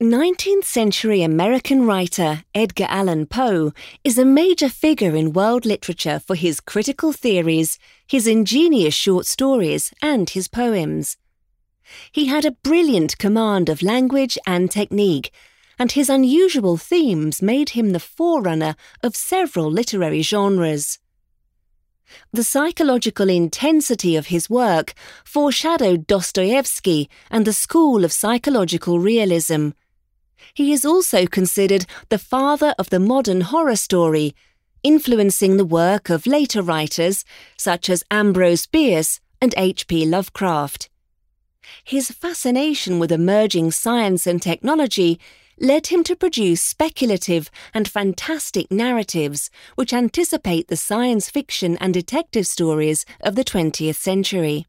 19th century American writer Edgar Allan Poe is a major figure in world literature for his critical theories, his ingenious short stories, and his poems. He had a brilliant command of language and technique, and his unusual themes made him the forerunner of several literary genres. The psychological intensity of his work foreshadowed Dostoevsky and the school of psychological realism. He is also considered the father of the modern horror story, influencing the work of later writers such as Ambrose Bierce and H.P. Lovecraft. His fascination with emerging science and technology led him to produce speculative and fantastic narratives which anticipate the science fiction and detective stories of the 20th century.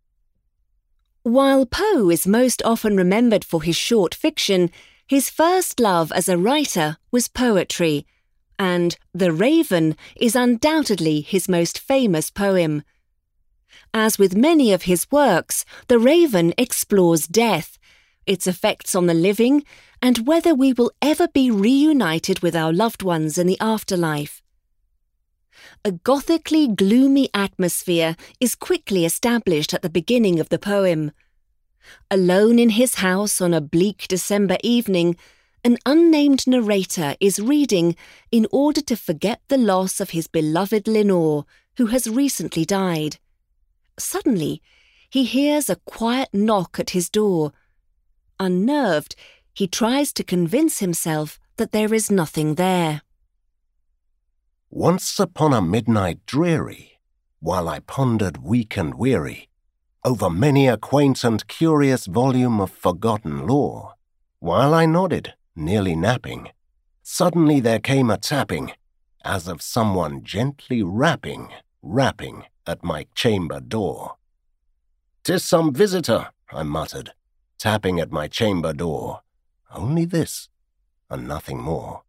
While Poe is most often remembered for his short fiction, his first love as a writer was poetry, and The Raven is undoubtedly his most famous poem. As with many of his works, The Raven explores death, its effects on the living, and whether we will ever be reunited with our loved ones in the afterlife. A gothically gloomy atmosphere is quickly established at the beginning of the poem. Alone in his house on a bleak December evening, an unnamed narrator is reading in order to forget the loss of his beloved Lenore, who has recently died. Suddenly, he hears a quiet knock at his door. Unnerved, he tries to convince himself that there is nothing there. Once upon a midnight dreary, while I pondered weak and weary over many a quaint and curious volume of forgotten lore, while I nodded, nearly napping, suddenly there came a tapping, as of someone gently rapping at my chamber door. "'Tis some visitor," I muttered, tapping at my chamber door. Only this, and nothing more.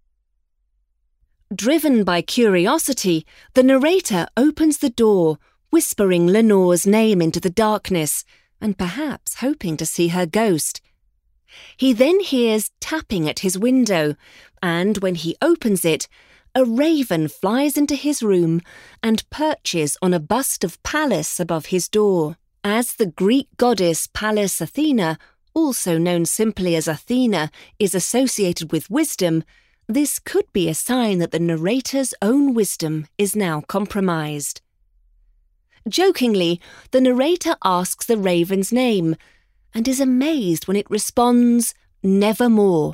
Driven by curiosity, the narrator opens the door, whispering Lenore's name into the darkness, and perhaps hoping to see her ghost. He then hears tapping at his window, and when he opens it, a raven flies into his room and perches on a bust of Pallas above his door. As the Greek goddess Pallas Athena, also known simply as Athena, is associated with wisdom, this could be a sign that the narrator's own wisdom is now compromised. Jokingly, the narrator asks the raven's name, and is amazed when it responds, "Nevermore."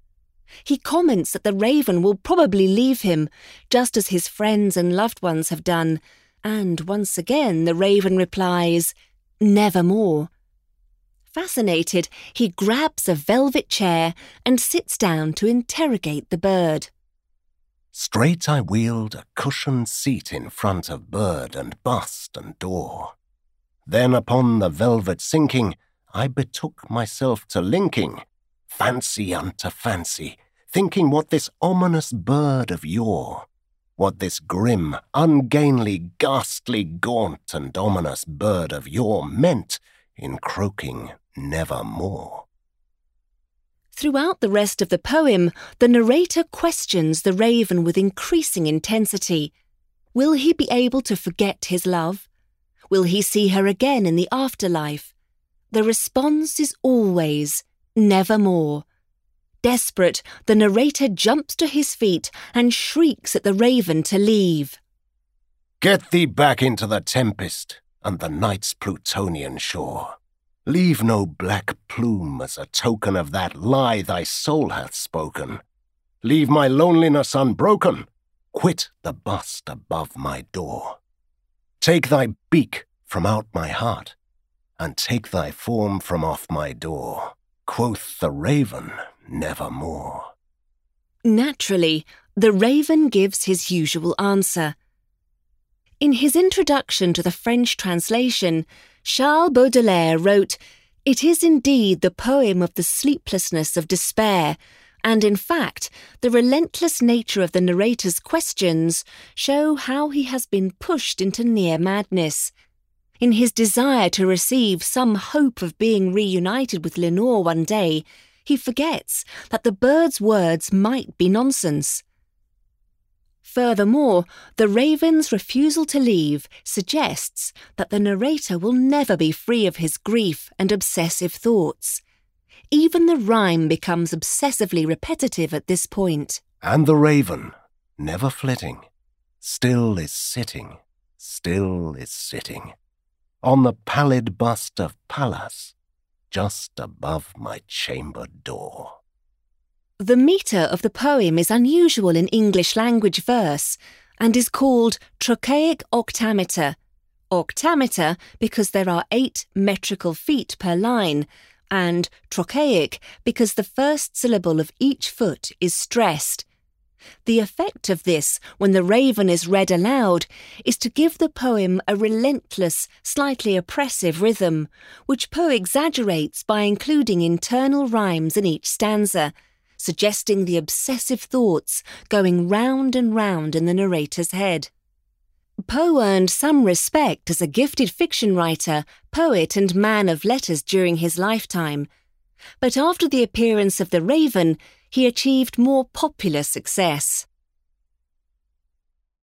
He comments that the raven will probably leave him, just as his friends and loved ones have done, and once again the raven replies, "Nevermore." Fascinated, he grabs a velvet chair and sits down to interrogate the bird. Straight I wheeled a cushioned seat in front of bird and bust and door. Then upon the velvet sinking, I betook myself to linking, fancy unto fancy, thinking what this ominous bird of yore, what this grim, ungainly, ghastly, gaunt and ominous bird of yore meant in croaking nevermore. Throughout the rest of the poem, the narrator questions the raven with increasing intensity. Will he be able to forget his love? Will he see her again in the afterlife? The response is always, "Nevermore." Desperate, the narrator jumps to his feet and shrieks at the raven to leave. "Get thee back into the tempest and the night's Plutonian shore. Leave no black plume as a token of that lie thy soul hath spoken. Leave my loneliness unbroken. Quit the bust above my door. Take thy beak from out my heart, and take thy form from off my door. Quoth the raven, nevermore." Naturally, the raven gives his usual answer. In his introduction to the French translation, Charles Baudelaire wrote, "It is indeed the poem of the sleeplessness of despair, and in fact, the relentless nature of the narrator's questions show how he has been pushed into near madness. In his desire to receive some hope of being reunited with Lenore one day, he forgets that the bird's words might be nonsense. Furthermore, the raven's refusal to leave suggests that the narrator will never be free of his grief and obsessive thoughts. Even the rhyme becomes obsessively repetitive at this point. And the raven, never flitting, still is sitting on the pallid bust of Pallas, just above my chamber door. The metre of the poem is unusual in English language verse and is called trochaic octameter. Octameter because there are 8 metrical feet per line, and trochaic because the first syllable of each foot is stressed. The effect of this, when the raven is read aloud, is to give the poem a relentless, slightly oppressive rhythm, which Poe exaggerates by including internal rhymes in each stanza, suggesting the obsessive thoughts going round and round in the narrator's head. Poe earned some respect as a gifted fiction writer, poet and man of letters during his lifetime, but after the appearance of The Raven, he achieved more popular success.